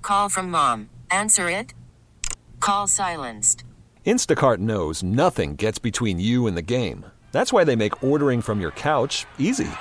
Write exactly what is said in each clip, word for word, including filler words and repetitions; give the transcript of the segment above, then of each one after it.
Call from mom. Answer it. Call silenced. Instacart knows nothing gets between you and the game. That's why they make ordering from your couch easy.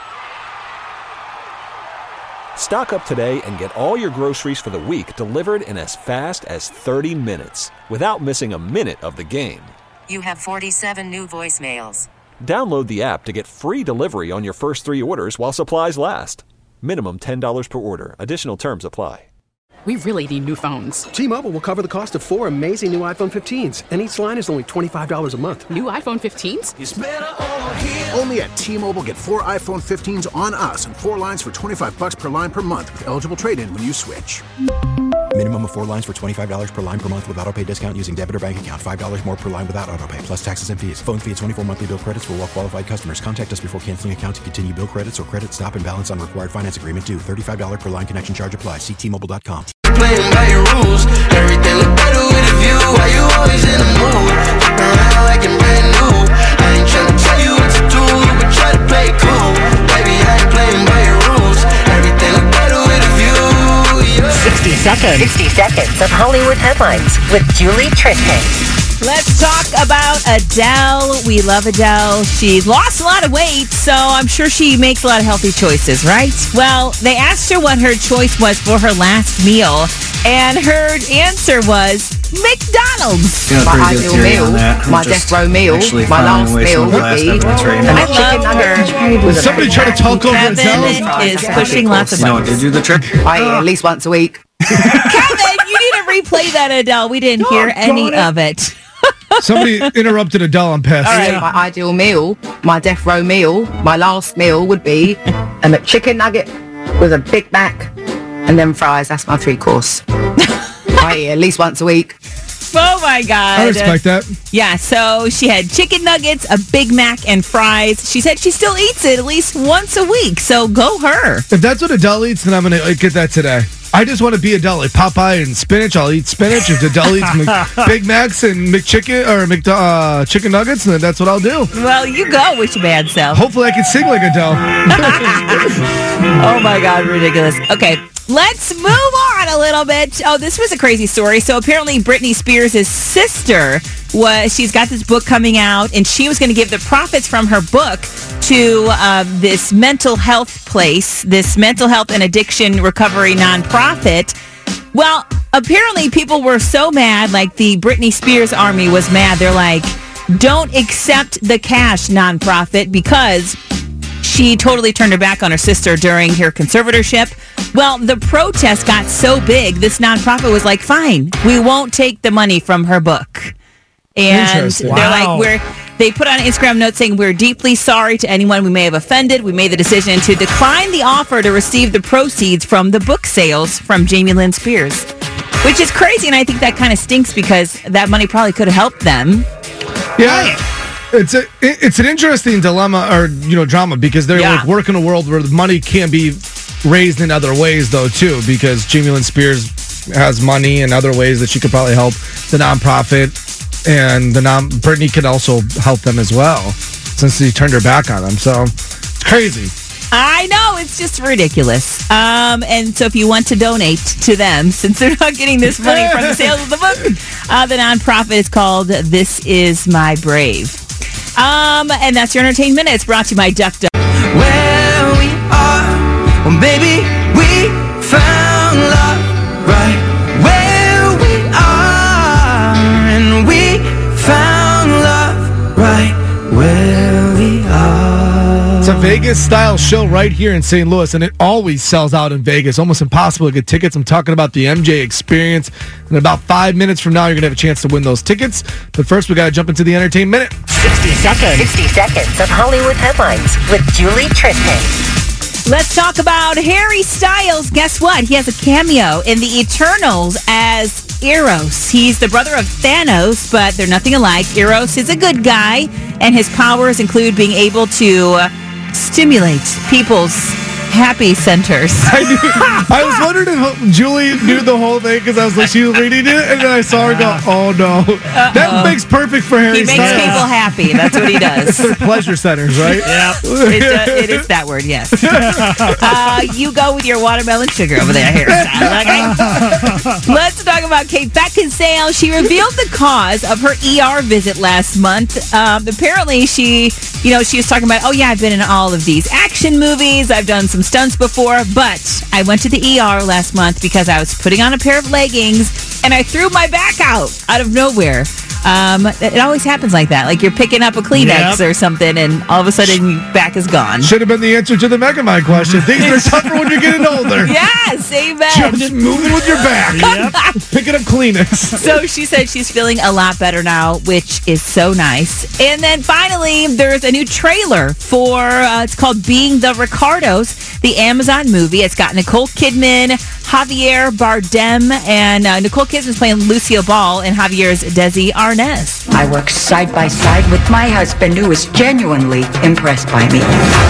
Stock up today and get all your groceries for the week delivered in as fast as thirty minutes without missing a minute of the game. You have forty-seven new voicemails. Download the app to get free delivery on your first three orders while supplies last. Minimum ten dollars per order. Additional terms apply. We really need new phones. T-Mobile will cover the cost of four amazing new iPhone fifteens, and each line is only twenty-five dollars a month. New iPhone fifteens? It's better over here. Only at T-Mobile, get four iPhone fifteens on us and four lines for twenty-five bucks per line per month with eligible trade-in when you switch. Minimum of four lines for twenty-five dollars per line per month with autopay discount using debit or bank account. five dollars more per line without autopay, plus taxes and fees. Phone fee at twenty-four monthly bill credits for well-qualified customers. Contact us before canceling account to continue bill credits or credit stop and balance on required finance agreement due. thirty-five dollars per line connection charge applies. See T Mobile dot com. Playing by your rules. Everything look better with a view. Why you always in the mood? Fuck around like I'm brand new. I ain't tryna tell you what to do, but try to play it cool. Baby, I ain't playing by your rules. Everything look better with a view. Yeah. sixty seconds. sixty seconds of Hollywood headlines with Julie Tristan. Let's talk about Adele. We love Adele. She lost a lot of weight, so I'm sure she makes a lot of healthy choices, right? Well, they asked her what her choice was for her last meal, and her answer was McDonald's. My ideal meal, my death row meal, my last meal would be I love her. Somebody try to talk over Kevin Adele. is pushing lots of You know what buttons. they do the trick? I eat at least once a week. Kevin, you need to replay that, Adele. We didn't hear any of it. Somebody interrupted Adele on pass. All right. My ideal meal, my death row meal, my last meal would be a McChicken nugget with a Big Mac and then fries. That's my three course. I eat at least once a week. Oh my God. I respect that. Yeah, so she had chicken nuggets, a Big Mac, and fries. She said she still eats it at least once a week, so go her. If that's what Adele eats, then I'm going to get that today. I just want to be Adele. Like Popeye and spinach, I'll eat spinach. If Adele eats Mc, Big Macs and McChicken or Mc, uh, chicken nuggets, then that's what I'll do. Well, you go with your bad self. Hopefully I can sing like Adele. Oh my God, ridiculous. Okay, let's move on a little bit. Oh, this was a crazy story. So apparently Britney Spears' sister was, she's got this book coming out, and she was going to give the profits from her book to uh, this mental health place, this mental health and addiction recovery nonprofit. Well, apparently people were so mad, like the Britney Spears army was mad. They're like, don't accept the cash, nonprofit, because she totally turned her back on her sister during her conservatorship. Well, the protest got so big, this nonprofit was like, fine, we won't take the money from her book. And they're Wow. like, we're, they put on an Instagram note saying, we're deeply sorry to anyone we may have offended. We made the decision to decline the offer to receive the proceeds from the book sales from Jamie Lynn Spears, which is crazy. And I think that kind of stinks because that money probably could have helped them. Yeah. It's a it's an interesting dilemma or you know drama because they're Yeah. like work in a world where the money can be raised in other ways though too because Jamie Lynn Spears has money in other ways that she could probably help the nonprofit and the non Britney could also help them as well since she turned her back on them. So it's crazy. I know, it's just ridiculous. Um, and so if you want to donate to them, since they're not getting this money from the sales of the book, uh, the nonprofit is called This Is My Brave. Um, and that's your Entertainment Minute. It's brought to you by Duck Duck. Where we are, well, baby, we found love right where we are, and we found love right where we are. It's a Vegas-style show right here in Saint Louis, and it always sells out in Vegas. Almost impossible to get tickets. I'm talking about the M J Experience. In about five minutes from now, you're going to have a chance to win those tickets. But first, we got to jump into the Entertainment Minute. sixty seconds. sixty seconds of Hollywood headlines with Julie Tristan. Let's talk about Harry Styles. Guess what? He has a cameo in the Eternals as Eros. He's the brother of Thanos, but they're nothing alike. Eros is a good guy, and his powers include being able to uh, stimulate people's happy centers. I, knew, I was wondering if Julie knew the whole thing because I was like, she was reading it, and then I saw her go, oh no. Uh-oh. That makes perfect for Harry He makes Styles. people happy. That's what he does. Pleasure centers, right? Yeah. It, uh, it is that word, yes. Uh, you go with your watermelon sugar over there, hairstyle, okay? about Kate Beckinsale. She revealed the cause of her E R visit last month. Um, apparently, she, you know, she was talking about, oh yeah, I've been in all of these action movies. I've done some stunts before, but I went to the E R last month because I was putting on a pair of leggings and I threw my back out out of nowhere. Um, it always happens like that. Like you're picking up a Kleenex Yep. or something, and all of a sudden your back is gone. Should have been the answer to the Megamind question. Things are tougher when you're getting older. Yes, amen. Just moving with your back. Yep. Picking up Kleenex. So she said she's feeling a lot better now, which is so nice. And then finally, there's a new trailer for, uh, it's called Being the Ricardos, the Amazon movie. It's got Nicole Kidman, Javier Bardem, and uh, Nicole Kidman's playing Lucille Ball, and Javier's Desi Arnaz. I work side by side with my husband, who is genuinely impressed by me.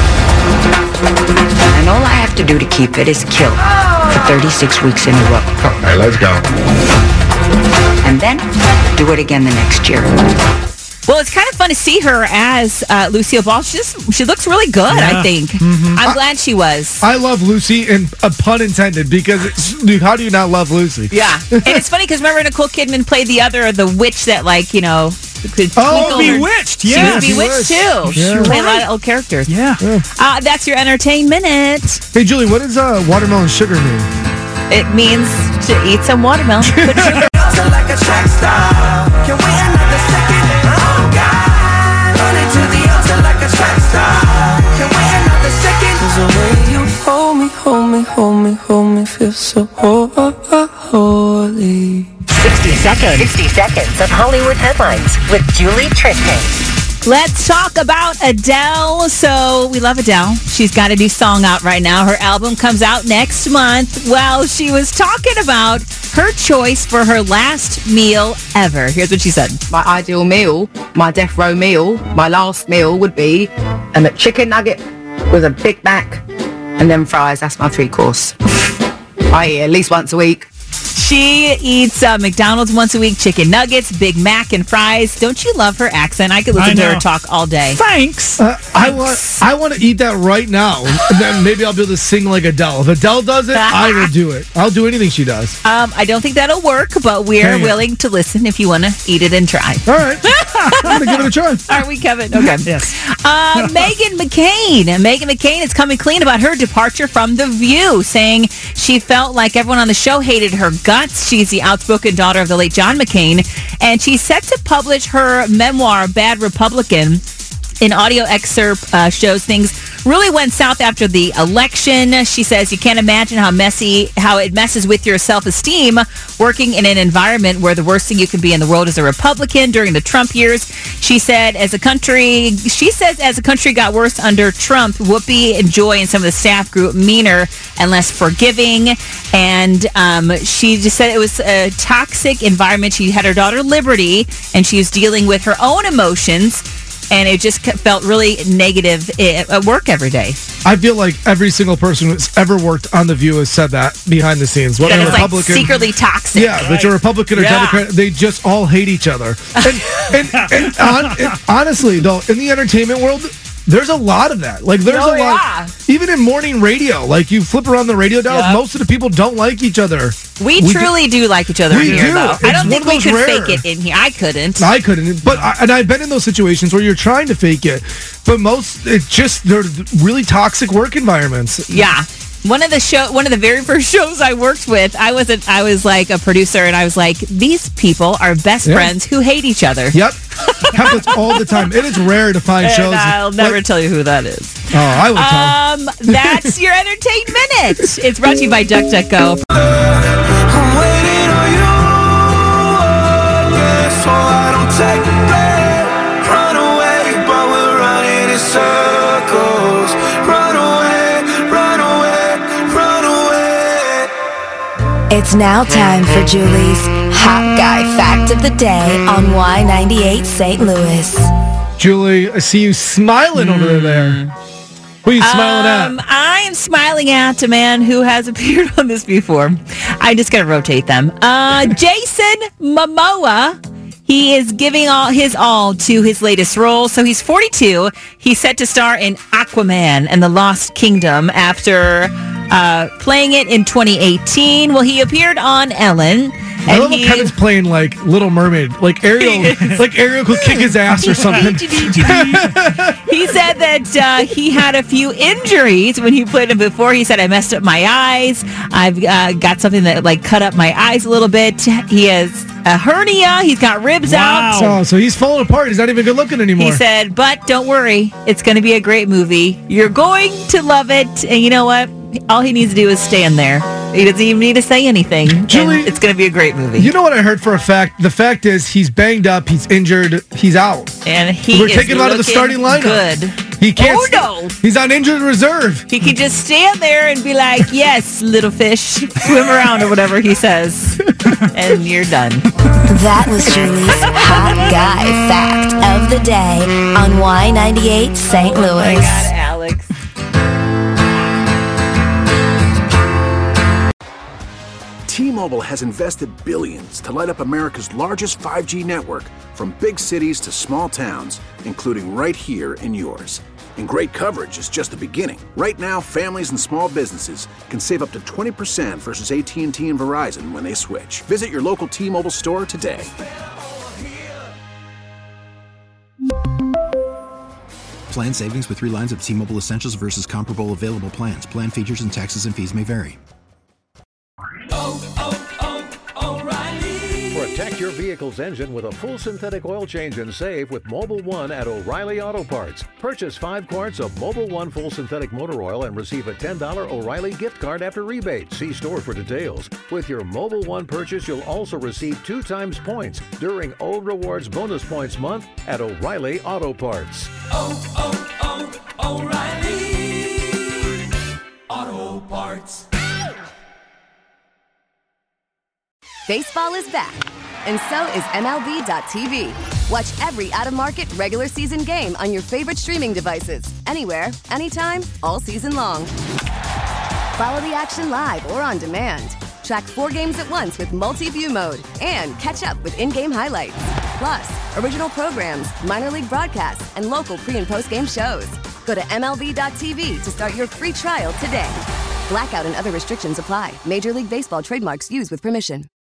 And all I have to do to keep it is kill for thirty-six weeks in a row. All right, let's go. And then do it again the next year. Well, it's kind of fun to see her as uh, Lucille Ball. She just, she looks really good, Yeah. I think. Mhm. I'm I- glad she was. I love Lucy, and a pun intended, because it's, dude, how do you not love Lucy? Yeah. And it's funny because remember Nicole Kidman played the other, the witch that, like, you know, could Oh, twinkle her- Bewitched, She yes. was Bewitched, too. She Yeah. played a lot of old characters. Yeah. Uh, that's your entertainment. Hey, Julie, what does uh, watermelon sugar mean? It means to eat some watermelon. Put sugar. Like a track star. Can we another second? Oh God, running to the altar like a track star. Can we another second? Cause the way you hold me, hold me, hold me, hold me, feel so holy. sixty seconds. sixty seconds of Hollywood headlines with Julie Tristan. Let's talk about Adele. So we love Adele. She's got a new song out right now. Her album comes out next month. Well, she was talking about her choice for her last meal ever. Here's what she said. My ideal meal, my death row meal, my last meal would be a McChicken nugget with a Big Mac and then fries. That's my three course. I eat at least once a week. She eats uh, McDonald's once a week, chicken nuggets, Big Mac, and fries. Don't you love her accent? I could listen I to know. her talk all day. Thanks. Uh, I want I want to eat that right now. And then maybe I'll be able to sing like Adele. If Adele does it, I will do it. I'll do anything she does. Um, I don't think that'll work, but we're Dang it. willing to listen if you want to eat it and try. All right. I'm going to give it a try. Aren't we, Kevin? Okay. Yes. Uh, Megan McCain. Megan McCain is coming clean about her departure from The View, saying she felt like everyone on the show hated her guts. She's the outspoken daughter of the late John McCain, and she's set to publish her memoir, Bad Republican. An audio excerpt uh, shows things really went south after the election. She says you can't imagine how messy, how it messes with your self-esteem working in an environment where the worst thing you can be in the world is a Republican during the Trump years. She said as a country, she says as the country got worse under Trump, Whoopi and Joy and some of the staff grew meaner and less forgiving. And um, she just said it was a toxic environment. She had her daughter Liberty, and she was dealing with her own emotions. And it just felt really negative at work every day. I feel like every single person who's ever worked on The View has said that behind the scenes. Whether That a is like Republican, secretly toxic. yeah, whether a Republican or Yeah. Democrat, they just all hate each other. And, and, and, hon- and honestly, though, in the entertainment world, there's a lot of that. Like, there's Oh, a lot. yeah. Even in morning radio, like you flip around the radio dials, Yep. most of the people don't like each other. We, We truly do, like each other We in here, do. though. It's I don't one think of we those could rare- fake it in here. I couldn't. I couldn't, but I, and I've been in those situations where you're trying to fake it, but most it's just they're really toxic work environments. Yeah. One of the show, one of the very first shows I worked with, I was a, I was like a producer, and I was like, these people are best Yeah. friends who hate each other. Yep, happens all the time. It is rare to find And shows. I'll never like- tell you who that is. Oh, I would tell. Um, that's your entertainment minute. It's brought to you by DuckDuckGo. I'm waiting on you, yeah, so I don't take the blame. Run away, but we're running in circles. Run away, run away, run away. It's now time for Julie's Hot Guy Fact of the Day on Y ninety-eight Saint Louis. Julie, I see you smiling over there. What are you smiling um, I am smiling at a man who has appeared on this before. I just gotta rotate them. Uh, Jason Momoa. He is giving all his all to his latest role. So he's forty-two. He's set to star in Aquaman and the Lost Kingdom after uh, playing it in twenty eighteen. Well, he appeared on Ellen. I And love how he- Kevin's playing like Little Mermaid, like Ariel, like Ariel could kick his ass or something. He said that uh, he had a few injuries when he played it before. He said, I messed up my eyes. I've uh, got something that like cut up my eyes a little bit. He has a hernia. He's got ribs out. So, so he's falling apart. He's not even good looking anymore. He said, but don't worry. It's going to be a great movie. You're going to love it. And you know what? All he needs to do is stand there. He doesn't even need to say anything. Julie, and it's going to be a great movie. You know what I heard for a fact? The fact is he's banged up. He's injured. He's out. And he We're is taking him out of the starting lineup. Good. He can't. Oh, no. He's on injured reserve. He can just stand there and be like, yes, little fish, swim around or whatever he says. And you're done. That was Julie's Hot Guy Fact of the Day on Y ninety-eight Saint Louis. Oh my God, Alex. T-Mobile has invested billions to light up America's largest five G network, from big cities to small towns, including right here in yours. And great coverage is just the beginning. Right now, families and small businesses can save up to twenty percent versus A T and T and Verizon when they switch. Visit your local T-Mobile store today. Plan savings with three lines of T-Mobile Essentials versus comparable available plans. Plan features and taxes and fees may vary. Protect your vehicle's engine with a full synthetic oil change and save with Mobile One at O'Reilly Auto Parts. Purchase five quarts of Mobile One full synthetic motor oil and receive a ten dollars O'Reilly gift card after rebate. See store for details. With your Mobile One purchase, you'll also receive two times points during O Rewards Bonus Points Month at O'Reilly Auto Parts. Oh, oh, oh, O'Reilly Auto Parts. Baseball is back, and so is M L B dot T V. Watch every out-of-market regular season game on your favorite streaming devices, anywhere, anytime, all season long. Follow the action live or on demand. Track four games at once with multi-view mode and catch up with in-game highlights. Plus, original programs, minor league broadcasts, and local pre- and post-game shows. Go to M L B dot T V to start your free trial today. Blackout and other restrictions apply. Major League Baseball trademarks used with permission.